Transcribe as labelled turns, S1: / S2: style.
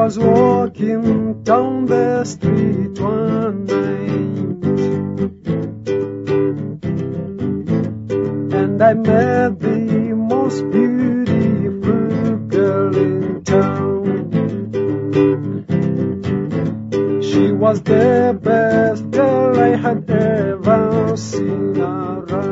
S1: was walking down the street one night, and I met the most beautiful girl in town. She was the best girl I had ever seen around.